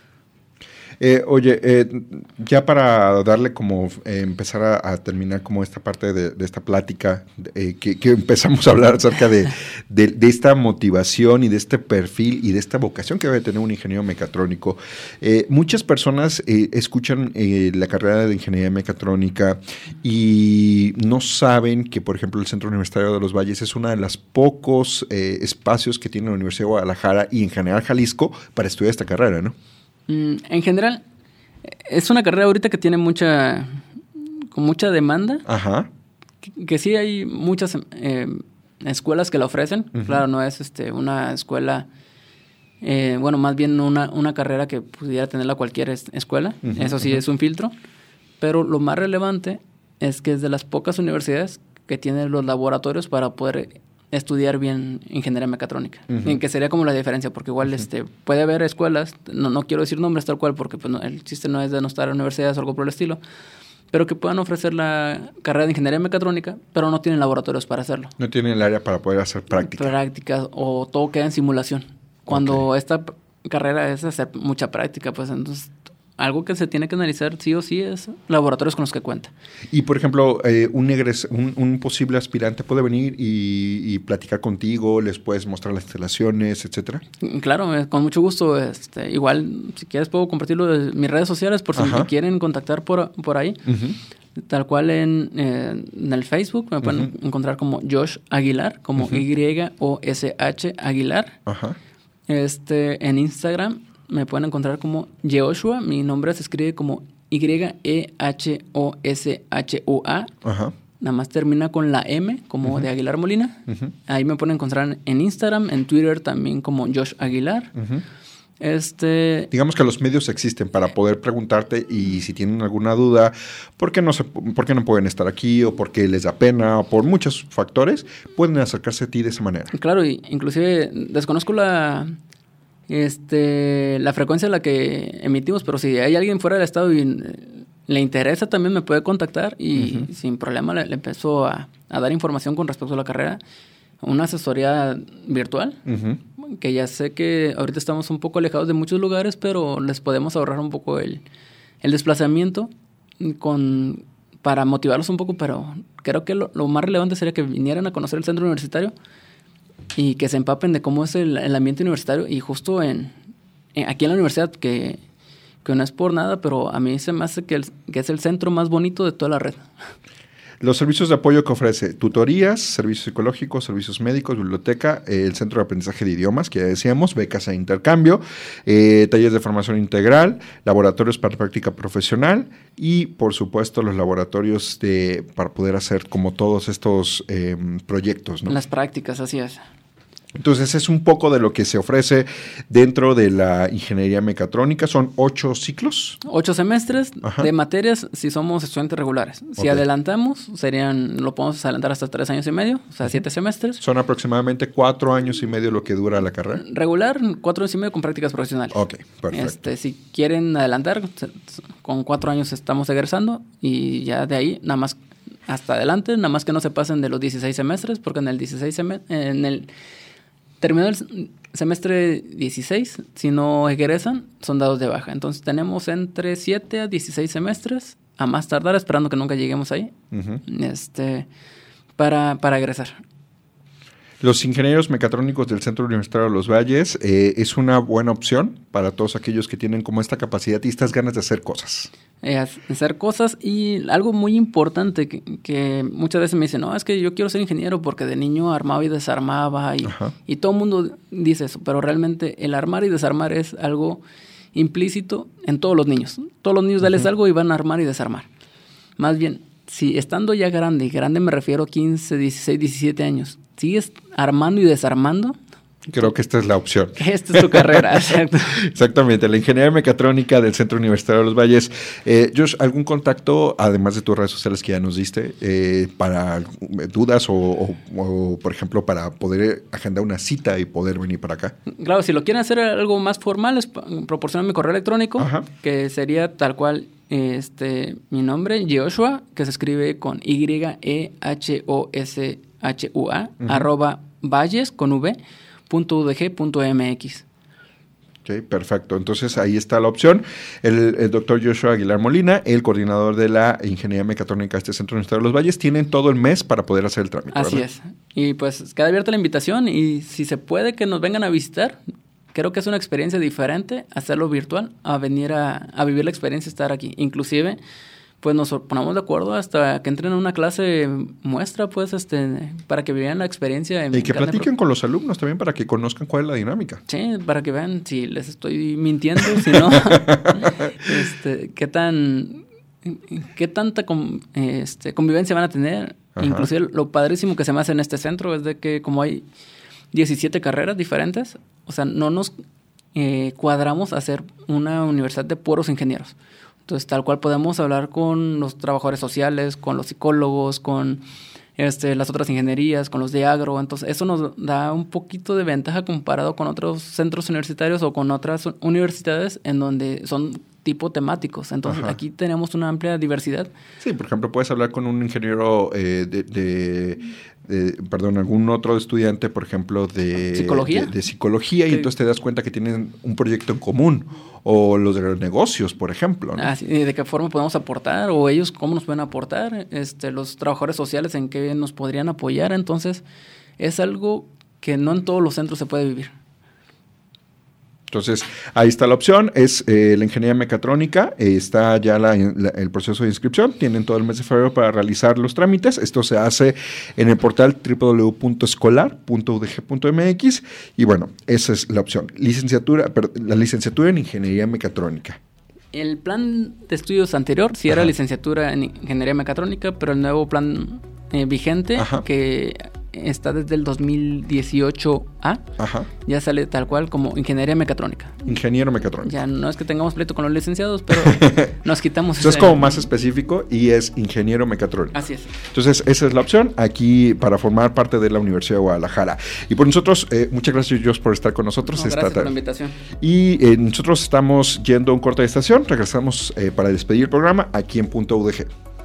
Ya para darle como empezar a terminar como esta parte de esta plática que empezamos a hablar acerca de esta motivación y de este perfil y de esta vocación que debe tener un ingeniero mecatrónico. Muchas personas escuchan la carrera de ingeniería mecatrónica y no saben que, por ejemplo, el Centro Universitario de los Valles es uno de los pocos espacios que tiene la Universidad de Guadalajara y en general Jalisco para estudiar esta carrera, ¿no? En general, es una carrera ahorita que tiene mucha demanda. Ajá. Que sí hay muchas escuelas que la ofrecen. Claro, no es una escuela, más bien una carrera que pudiera tenerla cualquier escuela. Eso sí es un filtro. Pero lo más relevante es que es de las pocas universidades que tienen los laboratorios para poder estudiar bien ingeniería mecatrónica, que sería como la diferencia, porque igual puede haber escuelas, no quiero decir nombres tal cual, porque pues, el chiste no es denostar a universidades o algo por el estilo, pero que puedan ofrecer la carrera de ingeniería mecatrónica, pero no tienen laboratorios para hacerlo. No tienen el área para poder hacer prácticas, o todo queda en simulación. Cuando esta carrera es hacer mucha práctica, pues entonces algo que se tiene que analizar sí o sí es laboratorios con los que cuenta. Y, por ejemplo, un posible aspirante puede venir y platicar contigo, les puedes mostrar las instalaciones, etcétera. Claro, con mucho gusto. Igual, si quieres, puedo compartirlo en mis redes sociales por si me quieren contactar por ahí. Tal cual en el Facebook me pueden encontrar como Josh Aguilar, como Y-O-S-H Aguilar. En Instagram me pueden encontrar como Yehoshua. Mi nombre se escribe como Y-E-H-O-S-H-U-A. Nada más termina con la M, como de Aguilar Molina. Ahí me pueden encontrar en Instagram, en Twitter también como Josh Aguilar. Digamos que los medios existen para poder preguntarte y si tienen alguna duda, ¿por qué no pueden estar aquí? O por qué les da pena, o por muchos factores, pueden acercarse a ti de esa manera. Claro, y inclusive desconozco la frecuencia a la que emitimos, pero si hay alguien fuera del estado y le interesa, también me puede contactar y sin problema le empiezo a dar información con respecto a la carrera. Una asesoría virtual, que ya sé que ahorita estamos un poco alejados de muchos lugares, pero les podemos ahorrar un poco el desplazamiento para motivarlos un poco, pero creo que lo más relevante sería que vinieran a conocer el centro universitario y que se empapen de cómo es el ambiente universitario. Y justo aquí en la universidad, que no es por nada, pero a mí se me hace que es el centro más bonito de toda la red. Los servicios de apoyo que ofrece: tutorías, servicios psicológicos, servicios médicos, biblioteca, el centro de aprendizaje de idiomas, que ya decíamos, becas e intercambio, talleres de formación integral, laboratorios para práctica profesional y, por supuesto, los laboratorios para poder hacer como todos estos proyectos, ¿no? Las prácticas, así es. Entonces, es un poco de lo que se ofrece dentro de la ingeniería mecatrónica. Son 8 ciclos. 8 semestres de materias si somos estudiantes regulares. Si adelantamos, lo podemos adelantar hasta 3 años y medio, o sea, 7 semestres. Son aproximadamente 4 años y medio lo que dura la carrera. Regular, 4 años y medio con prácticas profesionales. Ok, perfecto. Si quieren adelantar, con 4 años estamos egresando y ya de ahí, nada más hasta adelante, nada más que no se pasen de los 16 semestres, porque en el terminado el semestre 16, si no egresan, son dados de baja. Entonces tenemos entre 7 a 16 semestres, a más tardar, esperando que nunca lleguemos ahí, para egresar. Los ingenieros mecatrónicos del Centro Universitario de los Valles es una buena opción para todos aquellos que tienen como esta capacidad y estas ganas de hacer cosas. Hacer cosas, y algo muy importante que muchas veces me dicen, no, es que yo quiero ser ingeniero porque de niño armaba y desarmaba y todo el mundo dice eso, pero realmente el armar y desarmar es algo implícito en todos los niños. Todos los niños dales algo y van a armar y desarmar. Más bien, si estando ya grande, y grande me refiero a 15, 16, 17 años, sigues armando y desarmando, creo que esta es la opción. Esta es tu carrera, exacto. Exactamente, la ingeniería mecatrónica del Centro Universitario de los Valles. Josh, ¿algún contacto, además de tus redes sociales que ya nos diste, para dudas o, por ejemplo, para poder agendar una cita y poder venir para acá? Claro, si lo quieren hacer algo más formal, proporcionan mi correo electrónico, que sería tal cual mi nombre, Joshua, que se escribe con YEHOSHUA, @valles, con V, .udg.mx. Ok, perfecto. Entonces ahí está la opción. El doctor Joshua Aguilar Molina, el coordinador de la Ingeniería Mecatrónica de este Centro Universitario de los Valles, tienen todo el mes para poder hacer el trámite. Así ¿verdad? es. Y pues queda abierta la invitación, y si se puede que nos vengan a visitar, creo que es una experiencia diferente hacerlo virtual, a venir a vivir la experiencia, estar aquí. Inclusive, pues nos ponemos de acuerdo hasta que entren a una clase muestra, pues, para que vean la experiencia. Y que platiquen con los alumnos también para que conozcan cuál es la dinámica. Sí, para que vean si les estoy mintiendo, si no, qué tanta convivencia van a tener. Ajá. Inclusive lo padrísimo que se me hace en este centro es de que como hay 17 carreras diferentes, o sea, no nos cuadramos a hacer una universidad de puros ingenieros. Entonces, tal cual podemos hablar con los trabajadores sociales, con los psicólogos, con las otras ingenierías, con los de agro. Entonces, eso nos da un poquito de ventaja comparado con otros centros universitarios o con otras universidades en donde son tipo temáticos. Entonces, aquí tenemos una amplia diversidad. Sí, por ejemplo, puedes hablar con un ingeniero algún otro estudiante, por ejemplo, de psicología, de psicología, y entonces te das cuenta que tienen un proyecto en común, o los de los negocios, por ejemplo, ¿no? Sí, de qué forma podemos aportar, o ellos cómo nos pueden aportar, los trabajadores sociales en qué nos podrían apoyar. Entonces, es algo que no en todos los centros se puede vivir. Entonces, ahí está la opción, es la ingeniería mecatrónica, está ya el proceso de inscripción, tienen todo el mes de febrero para realizar los trámites. Esto se hace en el portal www.escolar.udg.mx, y bueno, esa es la opción. La licenciatura en ingeniería mecatrónica. El plan de estudios anterior sí era licenciatura en ingeniería mecatrónica, pero el nuevo plan vigente, que está desde el 2018A, ya sale tal cual como ingeniería mecatrónica. Ingeniero mecatrónico. Ya no es que tengamos pleito con los licenciados, pero nos quitamos eso. Es como más específico y es ingeniero mecatrónico. Así es. Entonces, esa es la opción aquí para formar parte de la Universidad de Guadalajara. Y por nosotros, muchas gracias, Josh, por estar con nosotros. Gracias por la invitación. Y nosotros estamos yendo a un corte de estación. Regresamos para despedir el programa aquí en Punto UDG.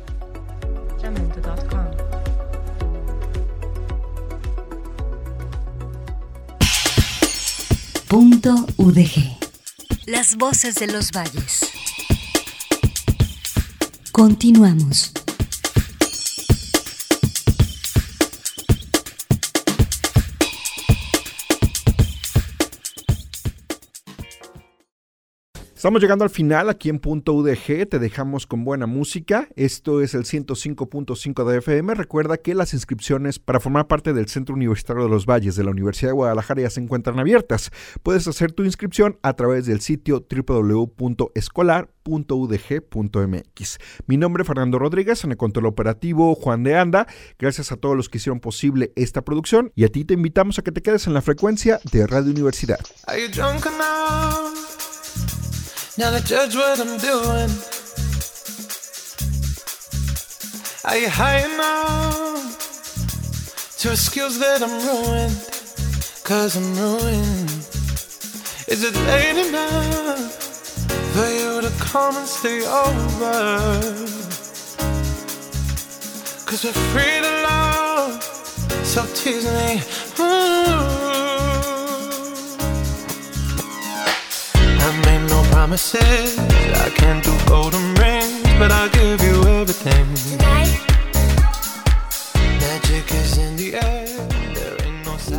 Punto UDG. Las voces de los valles. Continuamos. Estamos llegando al final aquí en Punto UDG, te dejamos con buena música. Esto es el 105.5 de FM. Recuerda que las inscripciones para formar parte del Centro Universitario de los Valles de la Universidad de Guadalajara ya se encuentran abiertas. Puedes hacer tu inscripción a través del sitio www.escolar.udg.mx. Mi nombre es Fernando Rodríguez, en el control operativo Juan de Anda. Gracias a todos los que hicieron posible esta producción, y a ti te invitamos a que te quedes en la frecuencia de Radio Universidad. Now to judge what I'm doing. Are you high enough to excuse that I'm ruined? 'Cause I'm ruined. Is it late enough for you to come and stay over? 'Cause we're free to love, so tease me. I made no promises, I can't do golden rings, but I'll give you everything. Tonight. Magic is in the air, there ain't no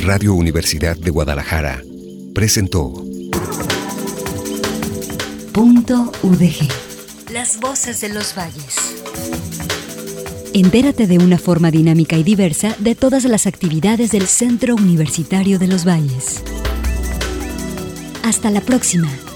Radio Universidad de Guadalajara presentó Punto UDG. Las voces de los valles. Entérate de una forma dinámica y diversa de todas las actividades del Centro Universitario de los Valles. Hasta la próxima.